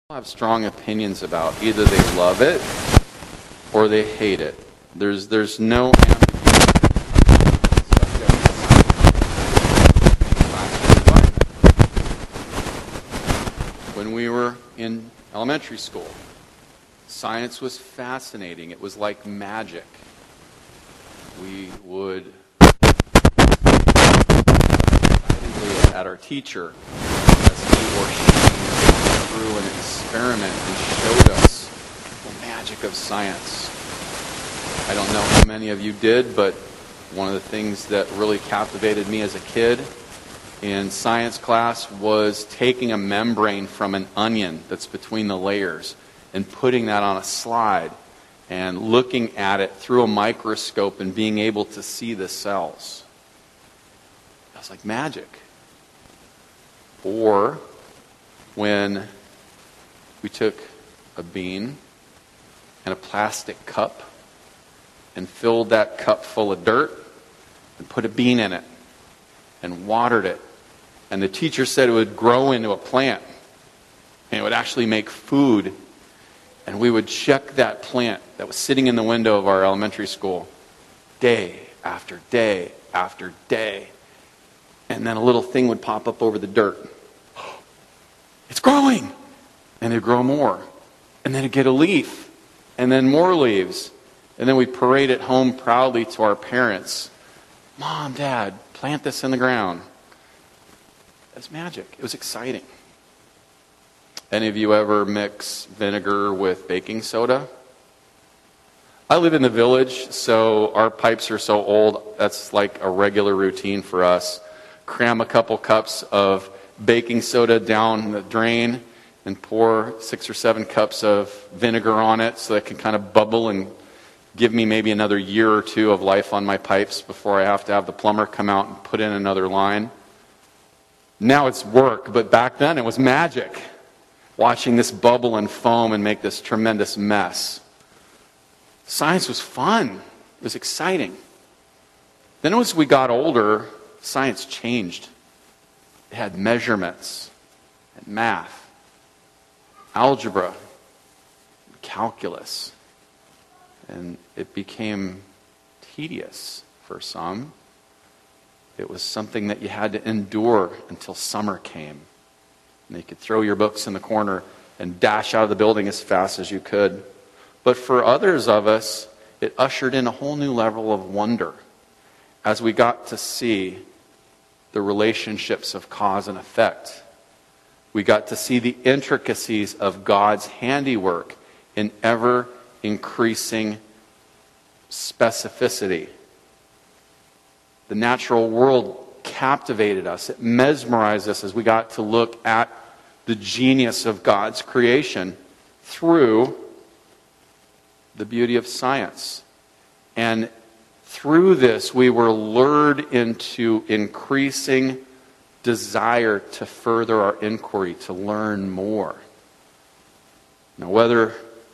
Have strong opinions about. Either they love it or they hate it. There's no when we were in elementary school, science was fascinating. It was like magic. We would at our teacher as he or she through an experiment and showed us the magic of science. I don't know how many of you did, but one of the things that really captivated me as a kid in science class was taking a membrane from an onion that's between the layers and putting that on a slide and looking at it through a microscope and being able to see the cells. That was like magic. Or when we took a bean and a plastic cup and filled that cup full of dirt and put a bean in it and watered it. And the teacher said it would grow into a plant and it would actually make food. And we would check that plant that was sitting in the window of our elementary school day after day after day. And then a little thing would pop up over the dirt. It's growing! And it'd grow more. And then it'd get a leaf. And then more leaves. And then we'd parade it home proudly to our parents. Mom, Dad, plant this in the ground. That's magic. It was exciting. Any of you ever mix vinegar with baking soda? I live in the village, so our pipes are so old, that's like a regular routine for us. Cram a couple cups of baking soda down the drain and pour 6 or 7 cups of vinegar on it so that it can kind of bubble and give me maybe another year or two of life on my pipes before I have to have the plumber come out and put in another line. Now it's work, but back then it was magic. Watching this bubble and foam and make this tremendous mess. Science was fun. It was exciting. Then as we got older, science changed. It had measurements and math, algebra, calculus, and it became tedious for some. It was something that you had to endure until summer came. And you could throw your books in the corner and dash out of the building as fast as you could. But for others of us, it ushered in a whole new level of wonder as we got to see the relationships of cause and effect. We got to see the intricacies of God's handiwork in ever-increasing specificity. The natural world captivated us. It mesmerized us as we got to look at the genius of God's creation through the beauty of science. And through this, we were lured into increasing desire to further our inquiry, to learn more. Now, whether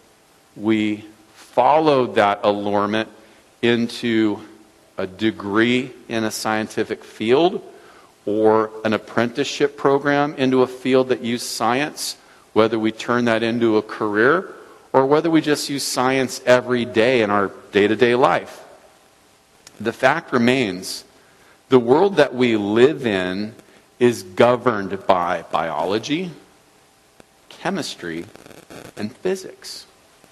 we followed that allurement into a degree in a scientific field or an apprenticeship program into a field that used science, whether we turn that into a career or whether we just use science every day in our day-to-day life. The fact remains, the world that we live in is governed by biology, chemistry, and physics.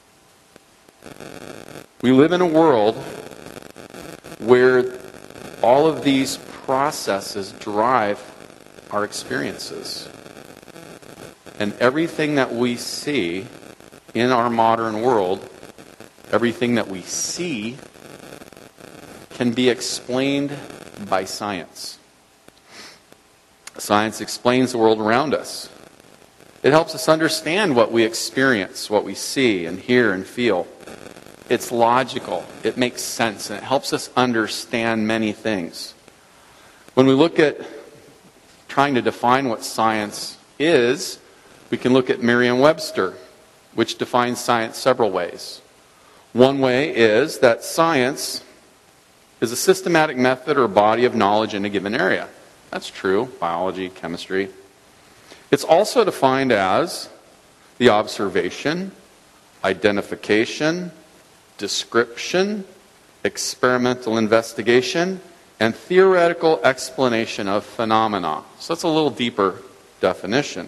We live in a world where all of these processes drive our experiences. And everything that we see in our modern world, everything that we see, can be explained by science. Science explains the world around us. It helps us understand what we experience, what we see and hear and feel. It's logical, it makes sense, and it helps us understand many things. When we look at trying to define what science is, we can look at Merriam-Webster, which defines science several ways. One way is that science is a systematic method or body of knowledge in a given area. That's true, biology, chemistry. It's also defined as the observation, identification, description, experimental investigation, and theoretical explanation of phenomena. So that's a little deeper definition.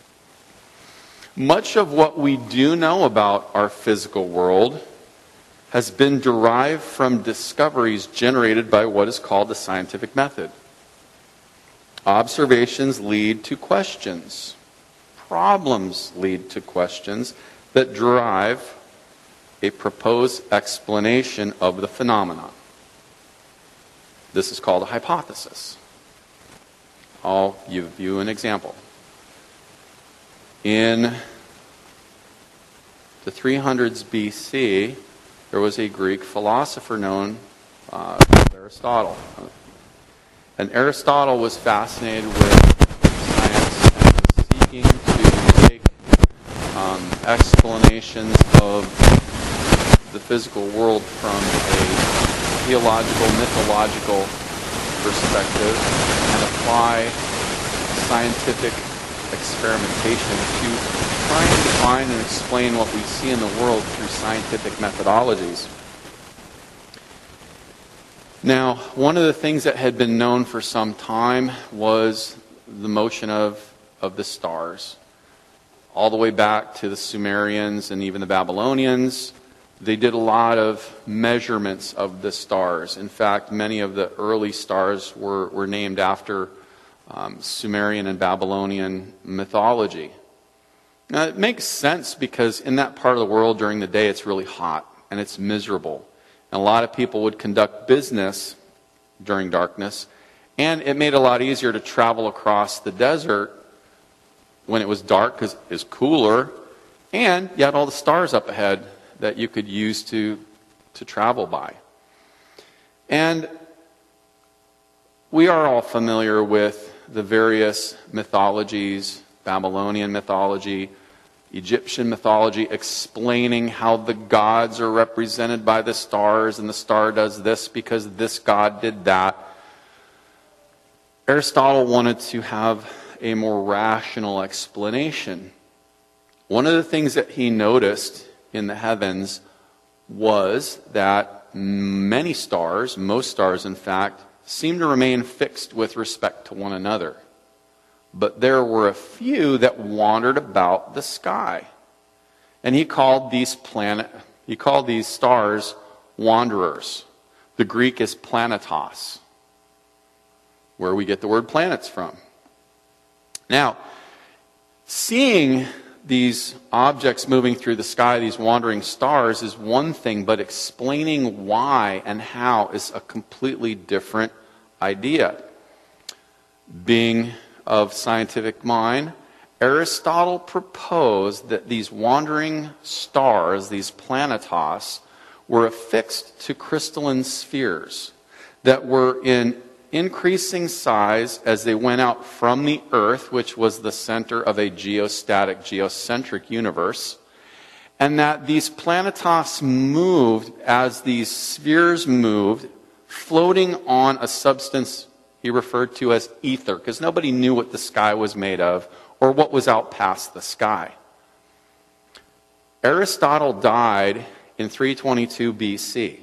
Much of what we do know about our physical world has been derived from discoveries generated by what is called the scientific method. Observations lead to questions. Problems lead to questions that drive a proposed explanation of the phenomenon. This is called a hypothesis. I'll give you an example. In the 300s BC, there was a Greek philosopher known as Aristotle. And Aristotle was fascinated with science and was seeking to take explanations of the physical world from a theological, mythological perspective and apply scientific experimentation to try and define and explain what we see in the world through scientific methodologies. Now, one of the things that had been known for some time was the motion of the stars. All the way back to the Sumerians and even the Babylonians, they did a lot of measurements of the stars. In fact, many of the early stars were named after Sumerian and Babylonian mythology. Now, it makes sense because in that part of the world during the day it's really hot and it's miserable. And a lot of people would conduct business during darkness, and it made it a lot easier to travel across the desert when it was dark because it was cooler, and you had all the stars up ahead that you could use to travel by. And we are all familiar with the various mythologies, Babylonian mythology, Egyptian mythology, explaining how the gods are represented by the stars, and the star does this because this god did that. Aristotle wanted to have a more rational explanation. One of the things that he noticed in the heavens was that many stars, most stars in fact, seemed to remain fixed with respect to one another. But there were a few that wandered about the sky. And he called these stars wanderers. The Greek is planetos, where we get the word planets from. Now, seeing these objects moving through the sky, these wandering stars, is one thing, but explaining why and how is a completely different idea. Being of scientific mind, Aristotle proposed that these wandering stars, these planetos, were affixed to crystalline spheres that were in increasing size as they went out from the Earth, which was the center of a geostatic, geocentric universe, and that these planetos moved as these spheres moved, floating on a substance he referred to as ether, because nobody knew what the sky was made of or what was out past the sky. Aristotle died in 322 BC,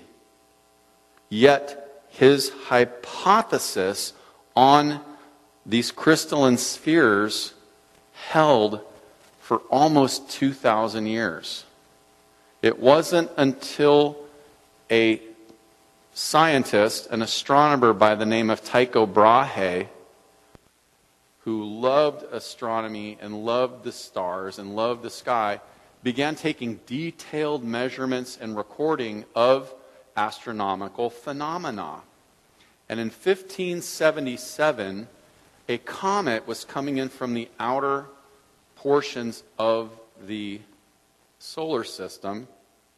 yet his hypothesis on these crystalline spheres held for almost 2,000 years. It wasn't until a scientist, an astronomer by the name of Tycho Brahe, who loved astronomy and loved the stars and loved the sky, began taking detailed measurements and recording of astronomical phenomena. And in 1577, a comet was coming in from the outer portions of the solar system.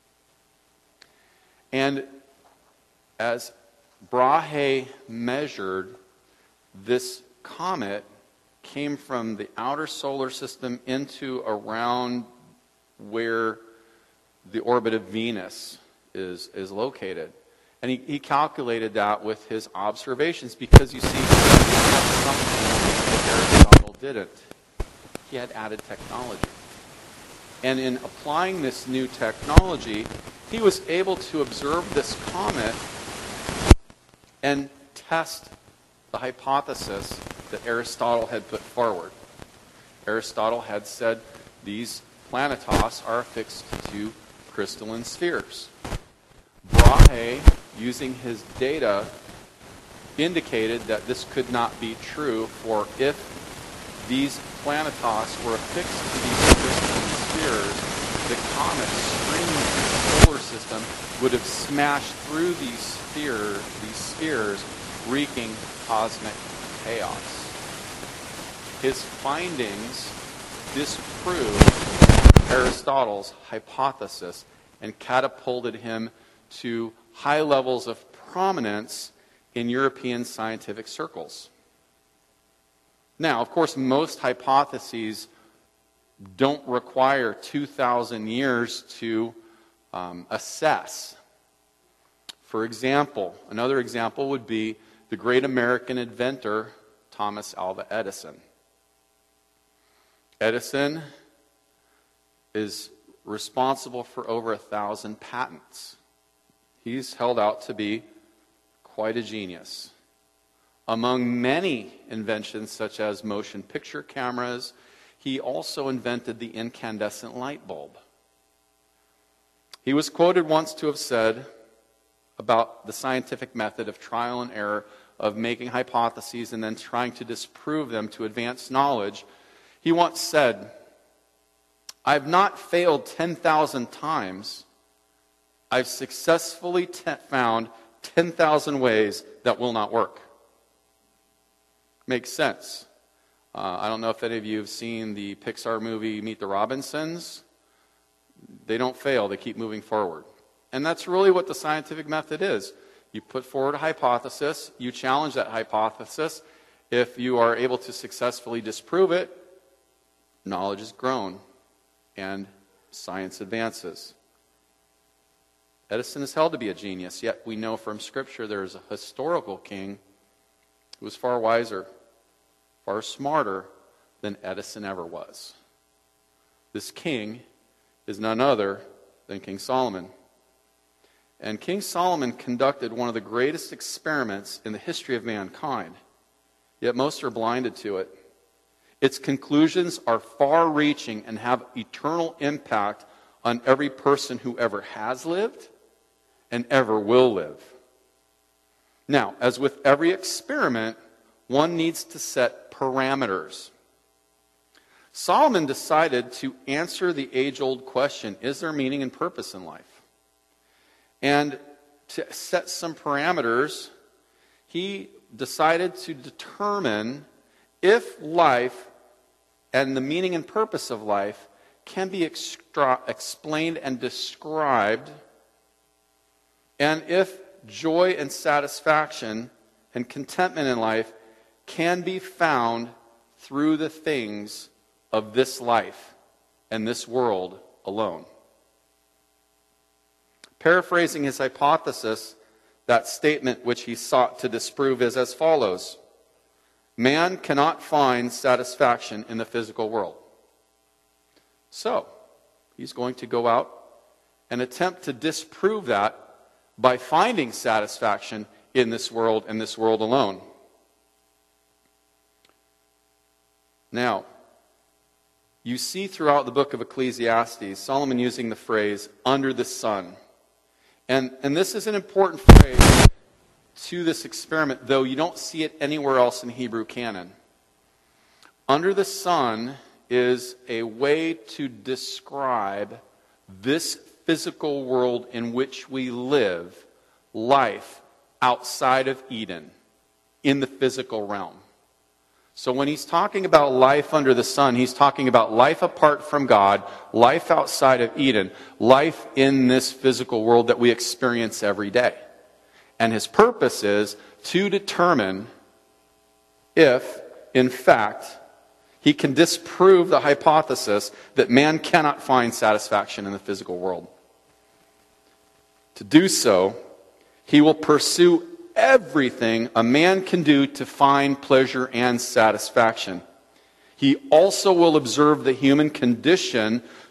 And as Brahe measured, this comet came from the outer solar system into around where the orbit of Venus is located. And he calculated that with his observations because, you see, he had something that Aristotle didn't. He had added technology. And in applying this new technology, he was able to observe this comet and test the hypothesis that Aristotle had put forward. Aristotle had said these planetos are affixed to crystalline spheres. Brahe, using his data, indicated that this could not be true, for if these planetos were affixed to these crystalline spheres, the comet streaming through the solar system would have smashed through these spheres, wreaking cosmic chaos. His findings disproved Aristotle's hypothesis and catapulted him to high levels of prominence in European scientific circles. Now, of course, most hypotheses don't require 2,000 years to assess. For example, another example would be the great American inventor, Thomas Alva Edison. Edison is responsible for over 1,000 patents. He's held out to be quite a genius. Among many inventions, such as motion picture cameras, he also invented the incandescent light bulb. He was quoted once to have said about the scientific method of trial and error, of making hypotheses and then trying to disprove them to advance knowledge. He once said, "I've not failed 10,000 times. I've successfully found 10,000 ways that will not work." Makes sense. I don't know if any of you have seen the Pixar movie Meet the Robinsons. They don't fail, they keep moving forward. And that's really what the scientific method is. You put forward a hypothesis, you challenge that hypothesis. If you are able to successfully disprove it, knowledge is grown and science advances. Edison is held to be a genius, yet we know from Scripture there is a historical king who was far wiser, far smarter than Edison ever was. This king is none other than King Solomon. And King Solomon conducted one of the greatest experiments in the history of mankind, yet most are blinded to it. Its conclusions are far-reaching and have eternal impact on every person who ever has lived and ever will live. Now, as with every experiment, one needs to set parameters. Solomon decided to answer the age-old question, is there meaning and purpose in life? And to set some parameters, he decided to determine if life and the meaning and purpose of life can be explained and described, and if joy and satisfaction and contentment in life can be found through the things of this life and this world alone. Paraphrasing his hypothesis, that statement which he sought to disprove is as follows: man cannot find satisfaction in the physical world. So, he's going to go out and attempt to disprove that by finding satisfaction in this world and this world alone. Now, you see throughout the book of Ecclesiastes, Solomon using the phrase, under the sun. And this is an important phrase to this experiment, though you don't see it anywhere else in Hebrew canon. Under the sun is a way to describe this physical world in which we live, life outside of Eden, in the physical realm. So when he's talking about life under the sun, he's talking about life apart from God, life outside of Eden, life in this physical world that we experience every day. And his purpose is to determine if, in fact, he can disprove the hypothesis that man cannot find satisfaction in the physical world. To do so, he will pursue everything a man can do to find pleasure and satisfaction. He also will observe the human condition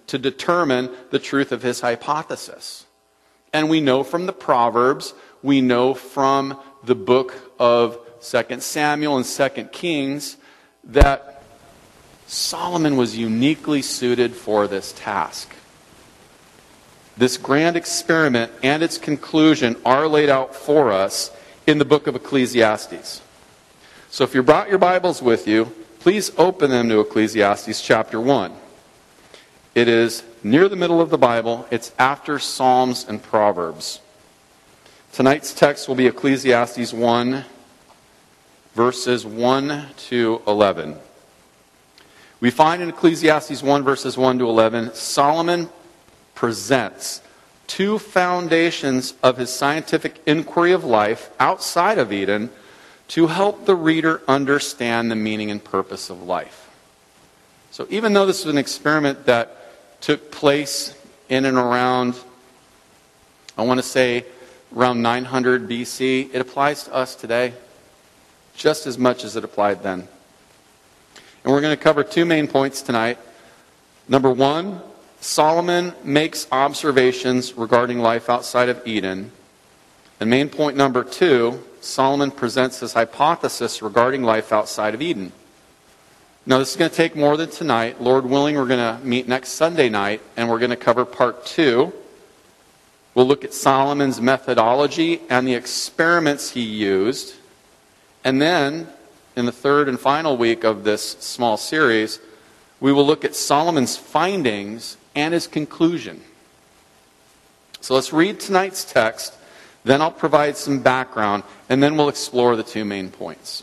to determine the truth of his hypothesis. And we know from the Proverbs, we know from the book of 2 Samuel and 2 Kings that Solomon was uniquely suited for this task. This grand experiment and its conclusion are laid out for us in the book of Ecclesiastes. So if you brought your Bibles with you, please open them to Ecclesiastes chapter 1. It is near the middle of the Bible. It's after Psalms and Proverbs. Tonight's text will be Ecclesiastes 1, verses 1 to 11. We find in Ecclesiastes 1, verses 1 to 11, Solomon presents two foundations of his scientific inquiry of life outside of Eden to help the reader understand the meaning and purpose of life. So even though this was an experiment that took place in and around, I want to say, around 900 BC, it applies to us today just as much as it applied then. And we're going to cover two main points tonight. Number one, Solomon makes observations regarding life outside of Eden. And main point number two, Solomon presents his hypothesis regarding life outside of Eden. Now, this is going to take more than tonight. Lord willing, we're going to meet next Sunday night, and we're going to cover part 2. We'll look at Solomon's methodology and the experiments he used. And then, in the third and final week of this small series, we will look at Solomon's findings and his conclusion. So let's read tonight's text, then I'll provide some background, and then we'll explore the two main points.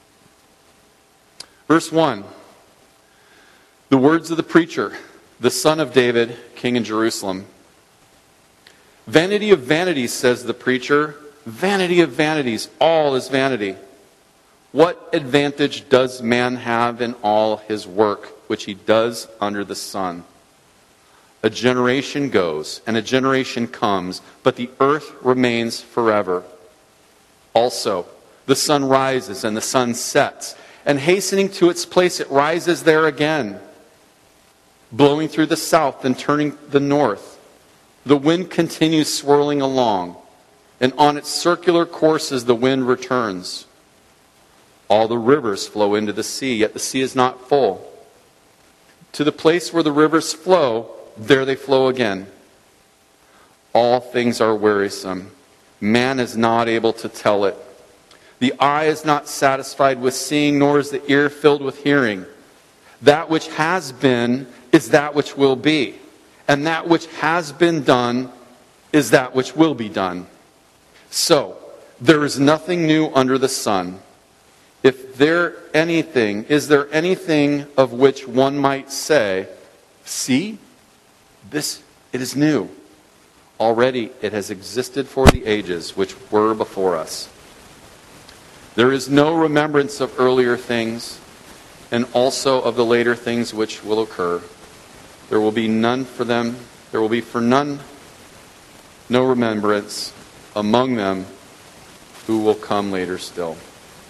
Verse 1, the words of the preacher, the son of David, king in Jerusalem. Vanity of vanities, says the preacher, vanity of vanities, all is vanity. What advantage does man have in all his work, which he does under the sun? A generation goes, and a generation comes, but the earth remains forever. Also, the sun rises and the sun sets, and hastening to its place, it rises there again, blowing through the south and turning the north. The wind continues swirling along, and on its circular courses the wind returns. All the rivers flow into the sea, yet the sea is not full. To the place where the rivers flow, there they flow again. All things are wearisome. Man is not able to tell it. The eye is not satisfied with seeing, nor is the ear filled with hearing. That which has been is that which will be, and that which has been done is that which will be done. So, there is nothing new under the sun. Is there anything of which one might say, see, it is new. Already it has existed for the ages which were before us. There is no remembrance of earlier things, and also of the later things which will occur. There will be none for them. There will be for none no remembrance among them who will come later still.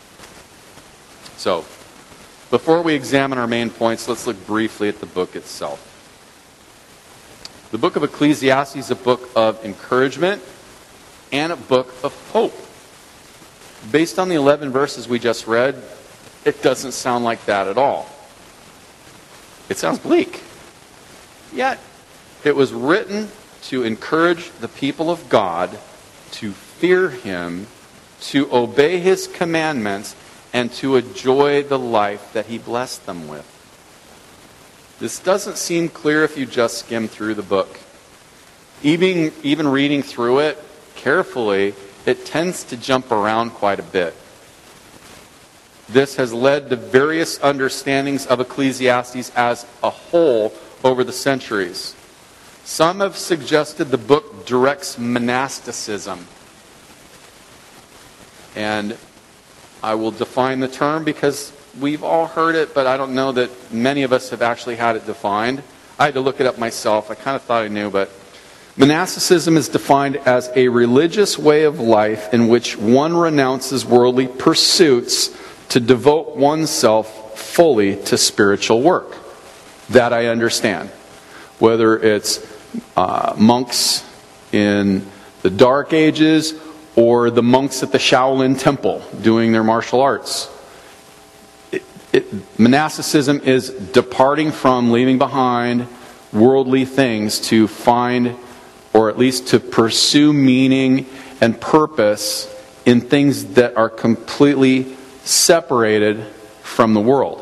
So, before we examine our main points, let's look briefly at the book itself. The book of Ecclesiastes is a book of encouragement and a book of hope. Based on the 11 verses we just read, it doesn't sound like that at all. It sounds bleak. Yet, it was written to encourage the people of God to fear Him, to obey His commandments, and to enjoy the life that He blessed them with. This doesn't seem clear if you just skim through the book. Even reading through it carefully, it tends to jump around quite a bit. This has led to various understandings of Ecclesiastes as a whole over the centuries. Some have suggested the book directs monasticism. And I will define the term because we've all heard it, but I don't know that many of us have actually had it defined. I had to look it up myself. I kind of thought I knew, but monasticism is defined as a religious way of life in which one renounces worldly pursuits to devote oneself fully to spiritual work. That I understand. whether it's monks in the Dark Ages or the monks at the Shaolin Temple doing their martial arts. Monasticism is departing from, leaving behind worldly things to find, or at least to pursue meaning and purpose in things that are completely separated from the world.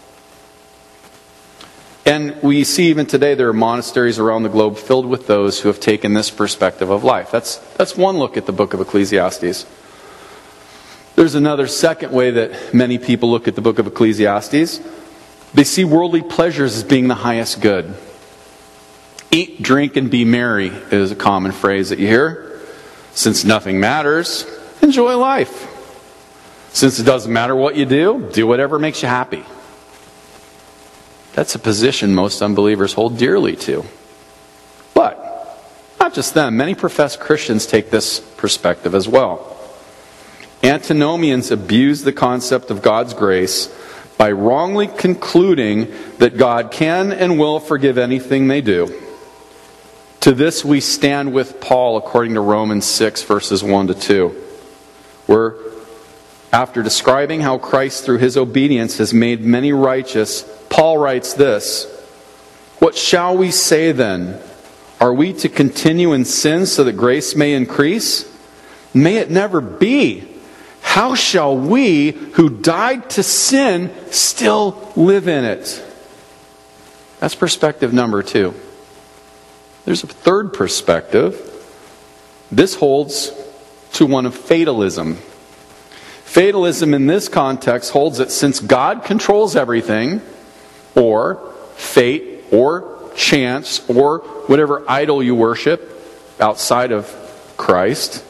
And we see even today there are monasteries around the globe filled with those who have taken this perspective of life. That's one look at the book of Ecclesiastes. There's another second way that many people look at the book of Ecclesiastes. They see worldly pleasures as being the highest good. Eat, drink, and be merry is a common phrase that you hear. Since nothing matters, enjoy life. Since it doesn't matter what you do whatever makes you happy. That's a position most unbelievers hold dearly to. But not just them. Many professed Christians take this perspective as well. Antinomians abuse the concept of God's grace by wrongly concluding that God can and will forgive anything they do. To this we stand with Paul according to Romans 6 verses 1 to 2, where after describing how Christ through his obedience has made many righteous, Paul writes this: "What shall we say then? Are we to continue in sin so that grace may increase? May it never be. How shall we who died to sin still live in it?" That's perspective number 2. There's a third perspective. This holds to one of fatalism. Fatalism in this context holds that since God controls everything, or fate, or chance, or whatever idol you worship outside of Christ,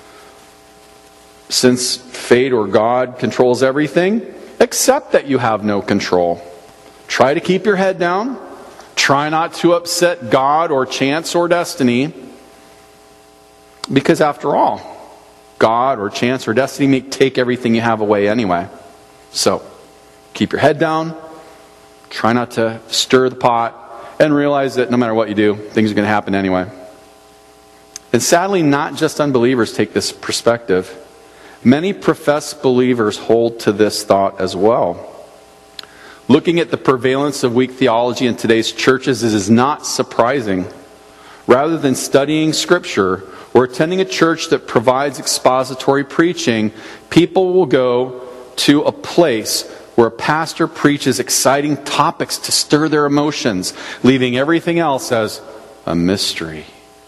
since fate or God controls everything, accept that you have no control. Try to keep your head down. Try not to upset God or chance or destiny. Because after all, God or chance or destiny may take everything you have away anyway. So, keep your head down. Try not to stir the pot. And realize that no matter what you do, things are going to happen anyway. And sadly, not just unbelievers take this perspective. Many professed believers hold to this thought as well. Looking at the prevalence of weak theology in today's churches, it is not surprising. Rather than studying Scripture or attending a church that provides expository preaching, people will go to a place where a pastor preaches exciting topics to stir their emotions, leaving everything else as a mystery.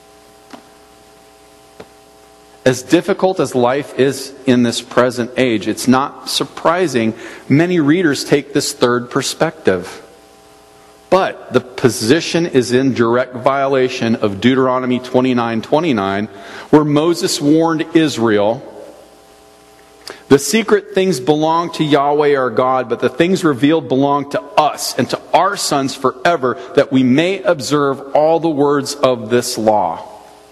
As difficult as life is in this present age, it's not surprising many readers take this third perspective. But the position is in direct violation of Deuteronomy 29:29, where Moses warned Israel, "The secret things belong to Yahweh our God, but the things revealed belong to us and to our sons forever, that we may observe all the words of this law."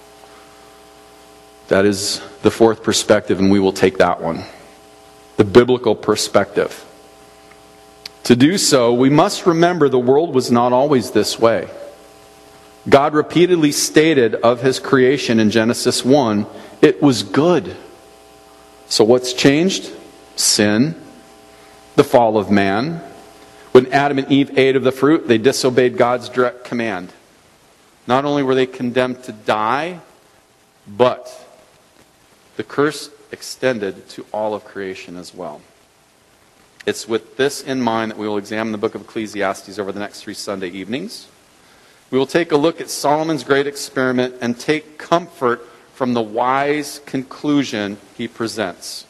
That is the fourth perspective, and we will take that one. The biblical perspective. To do so, we must remember the world was not always this way. God repeatedly stated of his creation in Genesis 1, it was good. So what's changed? Sin, the fall of man. When Adam and Eve ate of the fruit, they disobeyed God's direct command. Not only were they condemned to die, but the curse extended to all of creation as well. It's with this in mind that we will examine the book of Ecclesiastes over the next 3 Sunday evenings. We will take a look at Solomon's great experiment and take comfort from the wise conclusion he presents.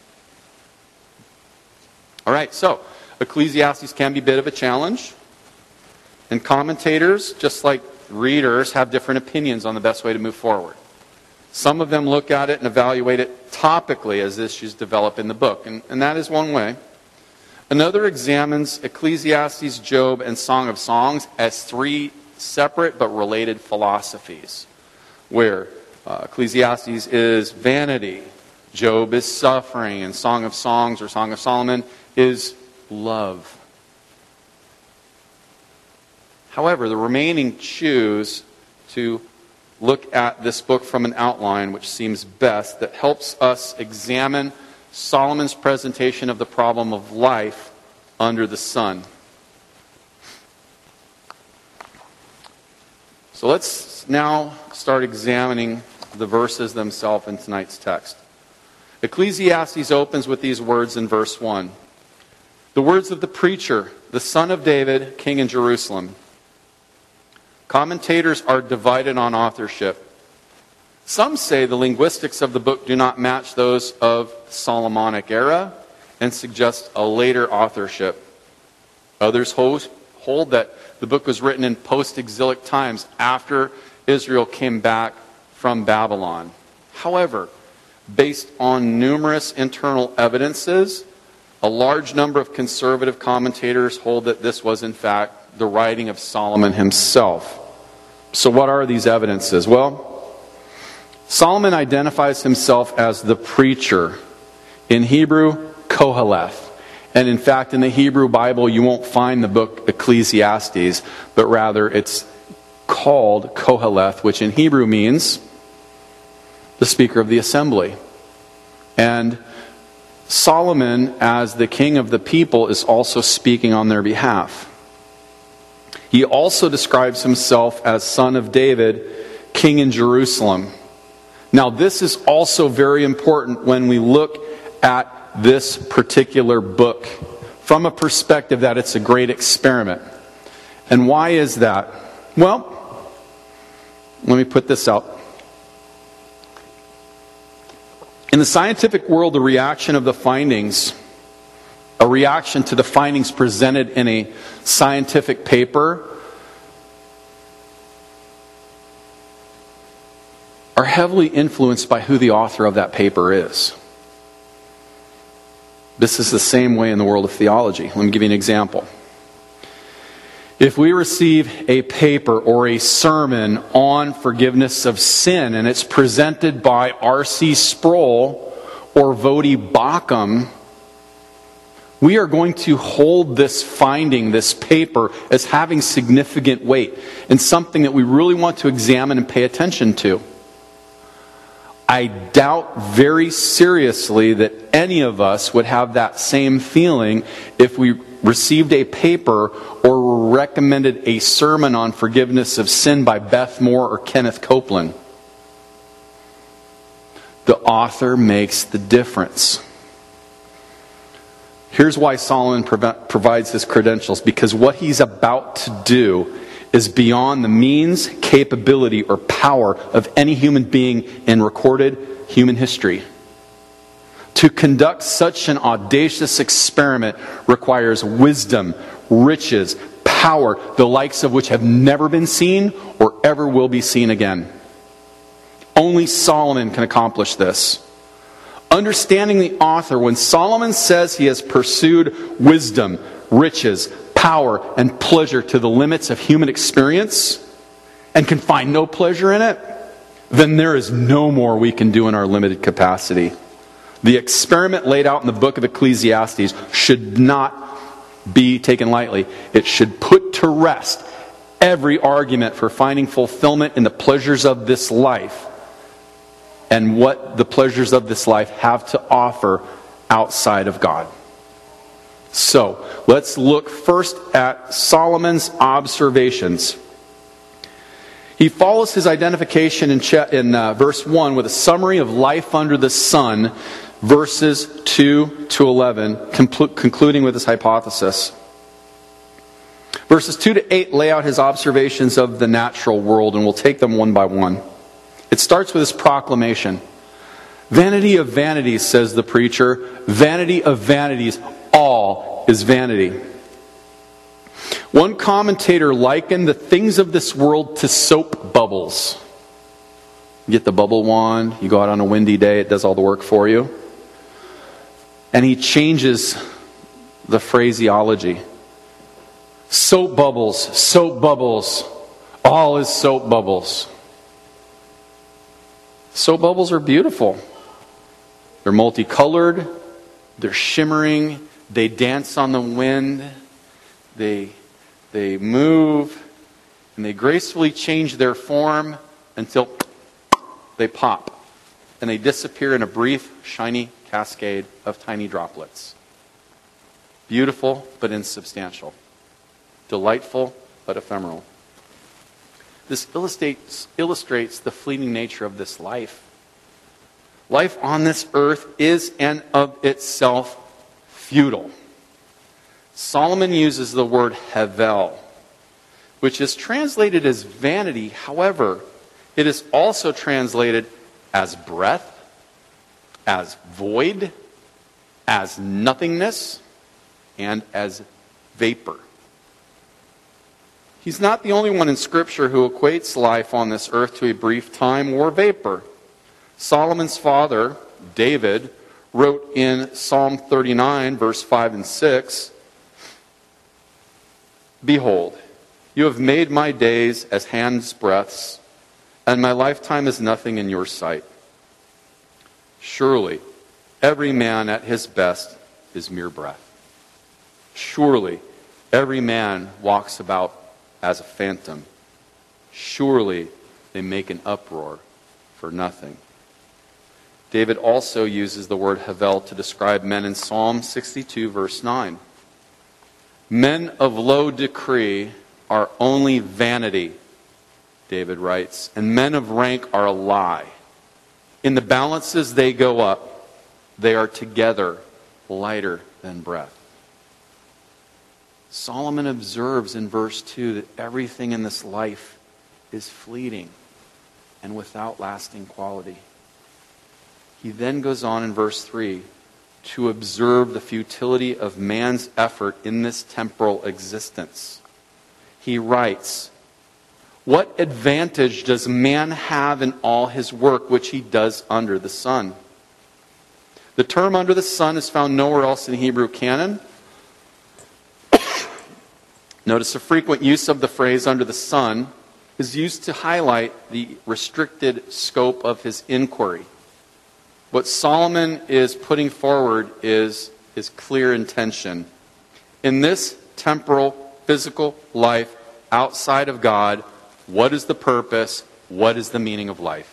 All right, so Ecclesiastes can be a bit of a challenge. And commentators, just like readers, have different opinions on the best way to move forward. Some of them look at it and evaluate it topically as issues develop in the book. And that is one way. Another examines Ecclesiastes, Job, and Song of Songs as 3 separate but related philosophies. Where Ecclesiastes is vanity, Job is suffering, and Song of Songs or Song of Solomon is love. However, the remaining choose to look at this book from an outline which seems best, that helps us examine Solomon's presentation of the problem of life under the sun. So let's now start examining the verses themselves in tonight's text. Ecclesiastes opens with these words in verse 1. The words of the preacher, the son of David, king in Jerusalem. Commentators are divided on authorship. Some say the linguistics of the book do not match those of Solomonic era and suggest a later authorship. Others hold that the book was written in post-exilic times after Israel came back from Babylon. However, based on numerous internal evidences, a large number of conservative commentators hold that this was in fact the writing of Solomon himself. So what are these evidences? Well, Solomon identifies himself as the preacher. In Hebrew, Koheleth. And in fact, in the Hebrew Bible, you won't find the book Ecclesiastes, but rather it's called Koheleth, which in Hebrew means the speaker of the assembly. And Solomon, as the king of the people, is also speaking on their behalf. He also describes himself as son of David, king in Jerusalem. Now, this is also very important when we look at this particular book from a perspective that it's a great experiment. And why is that? Well, let me put this out. In the scientific world, the reaction of the findings, a reaction to the findings presented in a scientific paper, are heavily influenced by who the author of that paper is. This is the same way in the world of theology. Let me give you an example. If we receive a paper or a sermon on forgiveness of sin, and it's presented by R.C. Sproul or Voddie Baucham, we are going to hold this finding, this paper, as having significant weight and something that we really want to examine and pay attention to. I doubt very seriously that any of us would have that same feeling if we received a paper or were recommended a sermon on forgiveness of sin by Beth Moore or Kenneth Copeland. The author makes the difference. Here's why Solomon provides his credentials, because what he's about to do is beyond the means, capability, or power of any human being in recorded human history. To conduct such an audacious experiment requires wisdom, riches, power, the likes of which have never been seen or ever will be seen again. Only Solomon can accomplish this. Understanding the author, when Solomon says he has pursued wisdom, riches, power, and pleasure to the limits of human experience and can find no pleasure in it, then there is no more we can do in our limited capacity. The experiment laid out in the book of Ecclesiastes should not be taken lightly. It should put to rest every argument for finding fulfillment in the pleasures of this life and what the pleasures of this life have to offer outside of God. So, let's look first at Solomon's observations. He follows his identification in verse 1 with a summary of life under the sun, verses 2 to 11, concluding with his hypothesis. Verses 2 to 8 lay out his observations of the natural world, and we'll take them one by one. It starts with his proclamation. Vanity of vanities, says the preacher. Vanity of vanities, all is vanity. One commentator likened the things of this world to soap bubbles. You get the bubble wand, you go out on a windy day, it does all the work for you. And he changes the phraseology. Soap bubbles, all is soap bubbles. Soap bubbles are beautiful. They're multicolored, they're shimmering, they dance on the wind, they move, and they gracefully change their form until they pop, and they disappear in a brief, shiny cascade of tiny droplets. Beautiful, but insubstantial. Delightful, but ephemeral. This illustrates the fleeting nature of this life. Life on this earth is and of itself futile. Solomon uses the word hevel, which is translated as vanity. However, it is also translated as breath, as void, as nothingness, and as vapor. He's not the only one in Scripture who equates life on this earth to a brief time or vapor. Solomon's father, David, wrote in Psalm 39, verse 5 and 6, "Behold, you have made my days as hand's breadths, and my lifetime is nothing in your sight. Surely, every man at his best is mere breath. Surely, every man walks about as a phantom. Surely, they make an uproar for nothing." David also uses the word havel to describe men in Psalm 62, verse 9. "Men of low decree are only vanity," David writes, "and men of rank are a lie. In the balances they go up, they are together lighter than breath." Solomon observes in verse 2 that everything in this life is fleeting and without lasting quality. He then goes on in verse 3 to observe the futility of man's effort in this temporal existence. He writes, "What advantage does man have in all his work which he does under the sun?" The term "under the sun" is found nowhere else in the Hebrew canon. Notice the frequent use of the phrase "under the sun" is used to highlight the restricted scope of his inquiry. What Solomon is putting forward is his clear intention. In this temporal, physical life outside of God, what is the purpose? What is the meaning of life?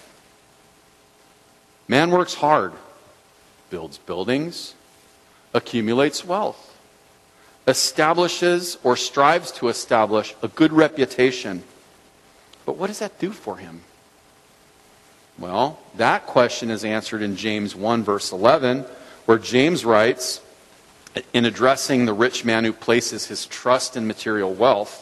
Man works hard, builds buildings, accumulates wealth, establishes or strives to establish a good reputation. But what does that do for him? Well, that question is answered in James 1, verse 11, where James writes, in addressing the rich man who places his trust in material wealth,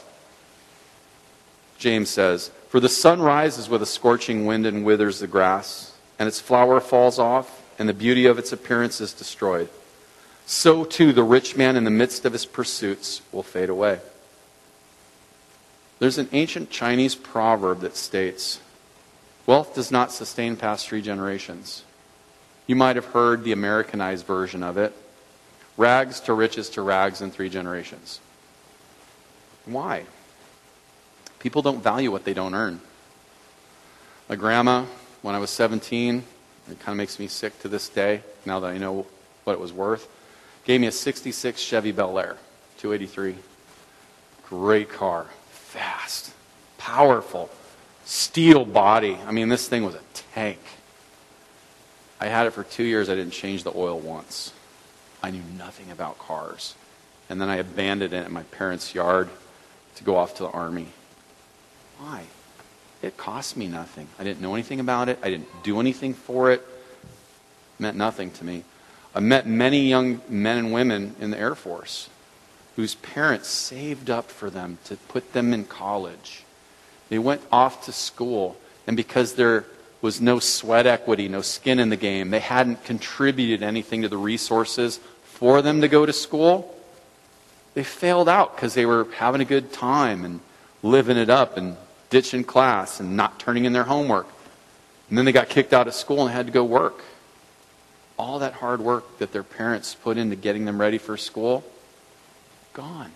James says, "For the sun rises with a scorching wind and withers the grass, and its flower falls off, and the beauty of its appearance is destroyed. So too the rich man in the midst of his pursuits will fade away." There's an ancient Chinese proverb that states, "Wealth does not sustain past 3 generations." You might have heard the Americanized version of it. Rags to rags in 3 generations. Why? People don't value what they don't earn. My grandma, when I was 17, it kind of makes me sick to this day, now that I know what it was worth, gave me a 66 Chevy Bel Air, 283. Great car. Fast. Powerful. Steel body. I mean, this thing was a tank. I had it for 2 years. I didn't change the oil once. I knew nothing about cars. And then I abandoned it in my parents' yard to go off to the army. Why? It cost me nothing. I didn't know anything about it. I didn't do anything for it. It meant nothing to me. I met many young men and women in the Air Force whose parents saved up for them to put them in college. They went off to school, and because there was no sweat equity, no skin in the game, they hadn't contributed anything to the resources for them to go to school, they failed out because they were having a good time and living it up and ditching class and not turning in their homework. And then they got kicked out of school and had to go work. All that hard work that their parents put into getting them ready for school, gone.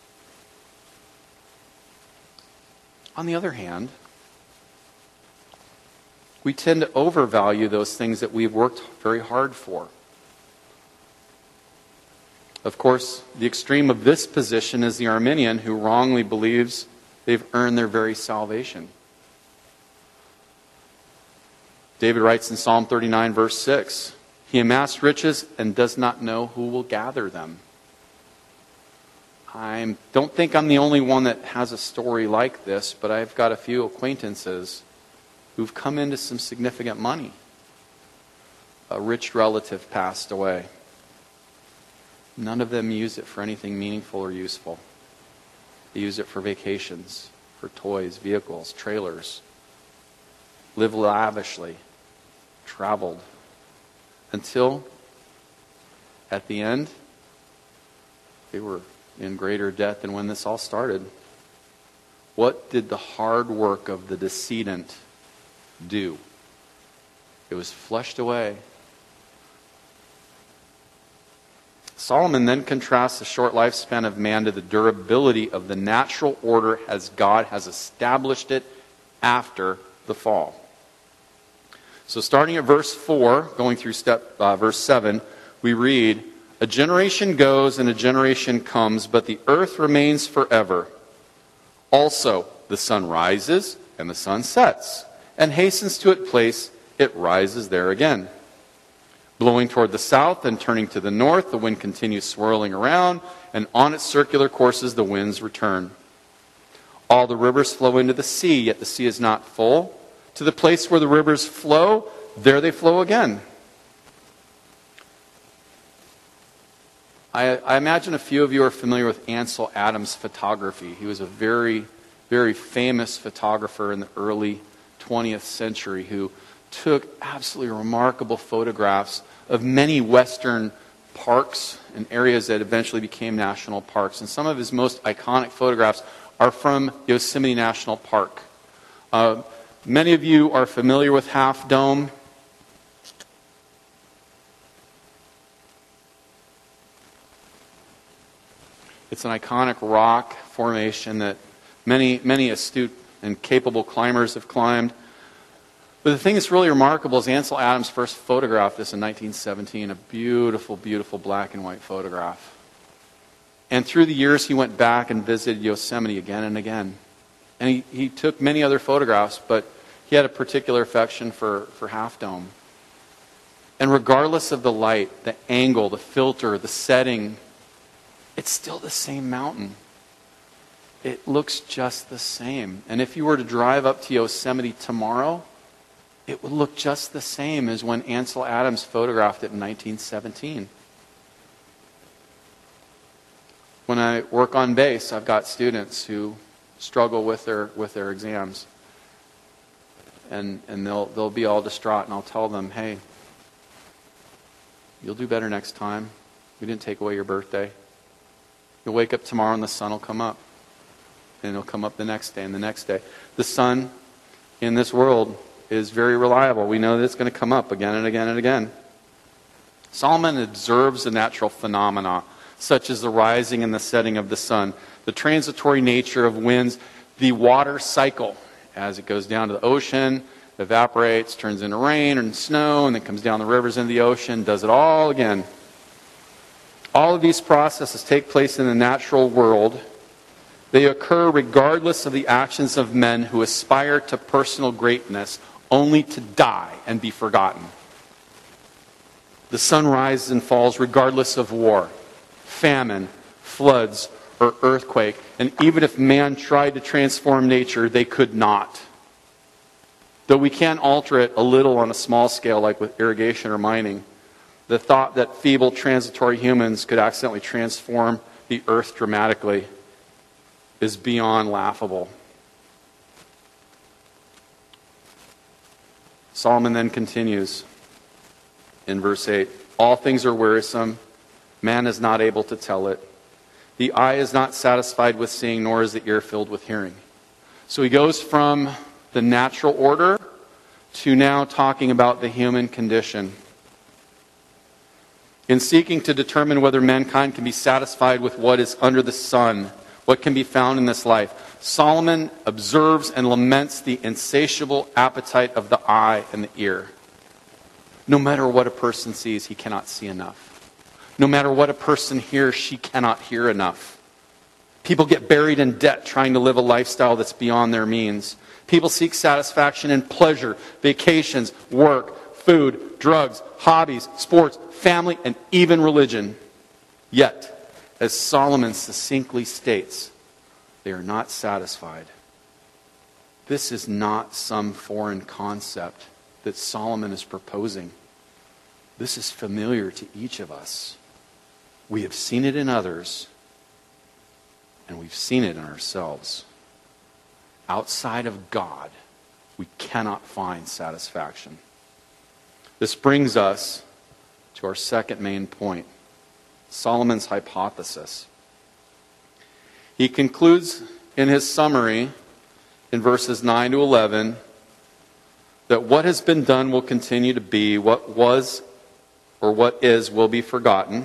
On the other hand, we tend to overvalue those things that we've worked very hard for. Of course, the extreme of this position is the Arminian, who wrongly believes They've earned their very salvation. David writes in Psalm 39, verse 6, He amassed riches and does not know who will gather them. I don't think I'm the only one that has a story like this, but I've got a few acquaintances who've come into some significant money. A rich relative passed away. None of them use it for anything meaningful or useful. They use it for vacations, for toys, vehicles, trailers. Live lavishly. Traveled. Until, at the end, they were in greater debt than when this all started. What did the hard work of the decedent do? It was flushed away. Solomon then contrasts the short lifespan of man to the durability of the natural order as God has established it after the fall. So starting at verse 4, going through verse 7, we read, A generation goes and a generation comes, but the earth remains forever. Also, the sun rises and the sun sets, and hastens to its place, it rises there again. Blowing toward the south and turning to the north, the wind continues swirling around, and on its circular courses the winds return. All the rivers flow into the sea, yet the sea is not full. To the place where the rivers flow, there they flow again. I imagine a few of you are familiar with Ansel Adams' photography. He was a very, very famous photographer in the early 20th century who took absolutely remarkable photographs of many western parks and areas that eventually became national parks. And some of his most iconic photographs are from Yosemite National Park. Many of you are familiar with Half Dome. It's an iconic rock formation that many astute and capable climbers have climbed. But the thing that's really remarkable is Ansel Adams first photographed this in 1917, a beautiful, beautiful black and white photograph. And through the years, he went back and visited Yosemite again and again. And he took many other photographs, but he had a particular affection for Half Dome. And regardless of the light, the angle, the filter, the setting, it's still the same mountain. It looks just the same. And if you were to drive up to Yosemite tomorrow, it would look just the same as when Ansel Adams photographed it in 1917. When I work on base, I've got students who struggle with their exams. And they'll be all distraught, and I'll tell them, hey, you'll do better next time. We didn't take away your birthday. You'll wake up tomorrow and the sun will come up. And it'll come up the next day and the next day. The sun in this world is very reliable. We know that it's going to come up again and again and again. Solomon observes the natural phenomena, such as the rising and the setting of the sun, the transitory nature of winds, the water cycle, as it goes down to the ocean, evaporates, turns into rain and snow, and then comes down the rivers into the ocean, does it all again. All of these processes take place in the natural world. They occur regardless of the actions of men who aspire to personal greatness, only to die and be forgotten. The sun rises and falls regardless of war, famine, floods, or earthquake. And even if man tried to transform nature, they could not. Though we can alter it a little on a small scale, like with irrigation or mining, the thought that feeble transitory humans could accidentally transform the earth dramatically is beyond laughable. Solomon then continues in verse 8, All things are wearisome, man is not able to tell it. The eye is not satisfied with seeing, nor is the ear filled with hearing. So he goes from the natural order to now talking about the human condition. In seeking to determine whether mankind can be satisfied with what is under the sun, what can be found in this life, Solomon observes and laments the insatiable appetite of the eye and the ear. No matter what a person sees, he cannot see enough. No matter what a person hears, she cannot hear enough. People get buried in debt trying to live a lifestyle that's beyond their means. People seek satisfaction in pleasure, vacations, work, food, drugs, hobbies, sports, family, and even religion. Yet, as Solomon succinctly states, they are not satisfied. This is not some foreign concept that Solomon is proposing. This is familiar to each of us. We have seen it in others, and we've seen it in ourselves. Outside of God, we cannot find satisfaction. This brings us to our second main point, Solomon's hypothesis. He concludes in his summary in verses 9 to 11 that what has been done will continue to be, what was or what is will be forgotten.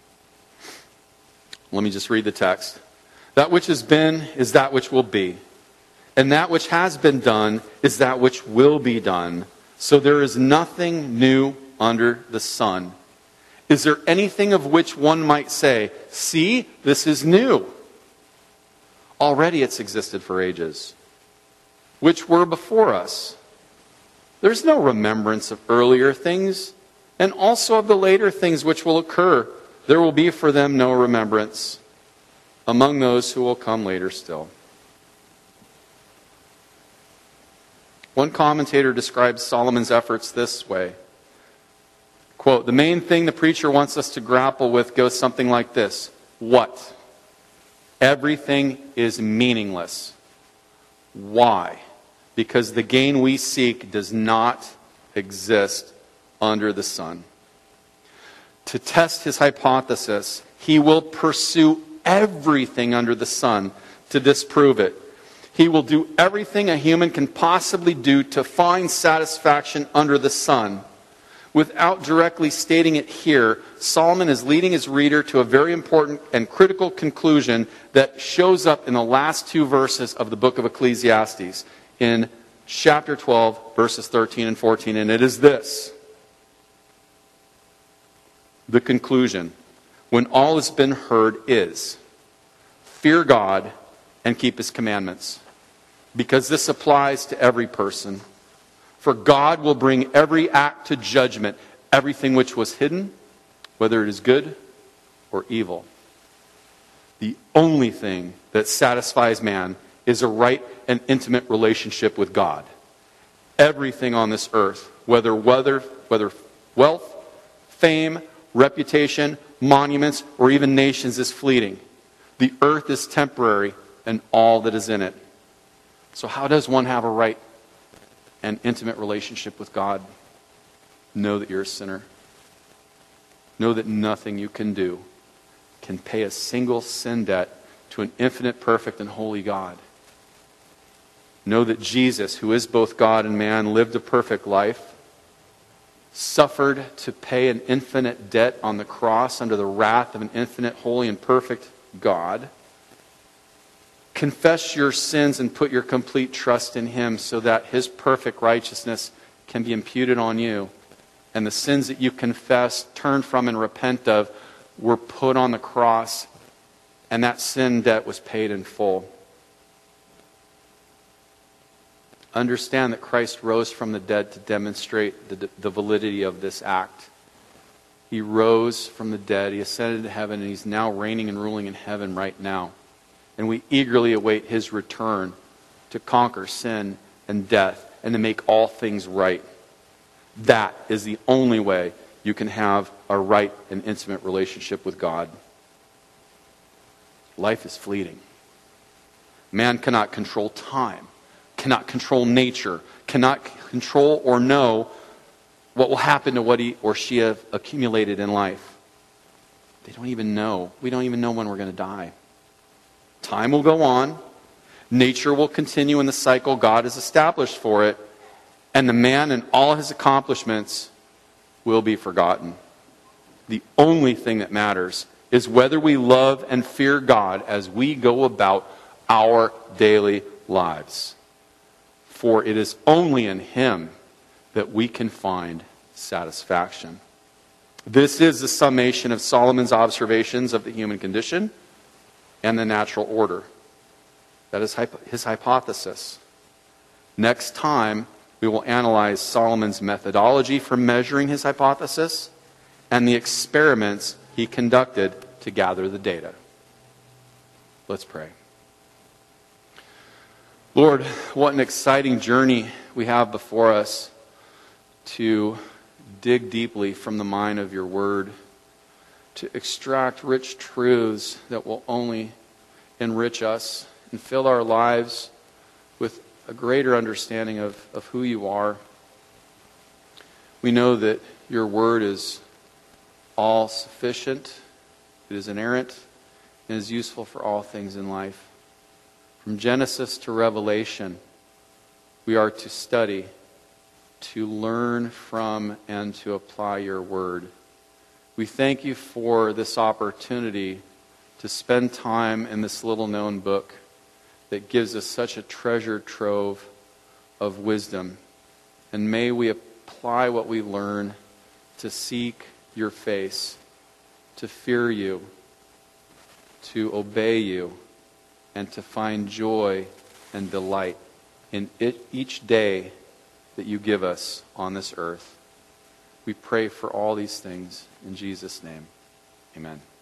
Let me just read the text. That which has been is that which will be, and that which has been done is that which will be done. So there is nothing new under the sun. Is there anything of which one might say, see, this is new? Already it's existed for ages, which were before us. There's no remembrance of earlier things, and also of the later things which will occur. There will be for them no remembrance among those who will come later still. One commentator describes Solomon's efforts this way. Quote, the main thing the preacher wants us to grapple with goes something like this. What? Everything is meaningless. Why? Because the gain we seek does not exist under the sun. To test his hypothesis, he will pursue everything under the sun to disprove it. He will do everything a human can possibly do to find satisfaction under the sun. Without directly stating it here, Solomon is leading his reader to a very important and critical conclusion that shows up in the last two verses of the book of Ecclesiastes, in chapter 12, verses 13 and 14. And it is this. The conclusion, when all has been heard, is fear God and keep His commandments. Because this applies to every person. For God will bring every act to judgment, everything which was hidden, whether it is good or evil. The only thing that satisfies man is a right and intimate relationship with God. Everything on this earth, whether wealth, fame, reputation, monuments, or even nations, is fleeting. The earth is temporary and all that is in it. So how does one have a right and intimate relationship with God? Know that you're a sinner. Know that nothing you can do can pay a single sin debt to an infinite, perfect, and holy God. Know that Jesus, who is both God and man, lived a perfect life, suffered to pay an infinite debt on the cross under the wrath of an infinite, holy, and perfect God. Confess your sins and put your complete trust in Him so that His perfect righteousness can be imputed on you. And the sins that you confess, turn from, and repent of were put on the cross, and that sin debt was paid in full. Understand that Christ rose from the dead to demonstrate the validity of this act. He rose from the dead, He ascended to heaven, and He's now reigning and ruling in heaven right now. And we eagerly await His return to conquer sin and death and to make all things right. That is the only way you can have a right and intimate relationship with God. Life is fleeting. Man cannot control time, cannot control nature, cannot control or know what will happen to what he or she have accumulated in life. They don't even know. We don't even know when we're going to die. Time will go on. Nature will continue in the cycle God has established for it. And the man and all his accomplishments will be forgotten. The only thing that matters is whether we love and fear God as we go about our daily lives. For it is only in Him that we can find satisfaction. This is the summation of Solomon's observations of the human condition. and the natural order. That is his hypothesis. Next time, we will analyze Solomon's methodology for measuring his hypothesis and the experiments he conducted to gather the data. Let's pray. Lord, what an exciting journey we have before us to dig deeply from the mine of your word, to extract rich truths that will only enrich us and fill our lives with a greater understanding of who you are. We know that your word is all sufficient, it is inerrant, and is useful for all things in life. From Genesis to Revelation, we are to study, to learn from, and to apply your word. We thank you for this opportunity to spend time in this little-known book that gives us such a treasure trove of wisdom. And may we apply what we learn to seek your face, to fear you, to obey you, and to find joy and delight in each day that you give us on this earth. We pray for all these things in Jesus' name. Amen.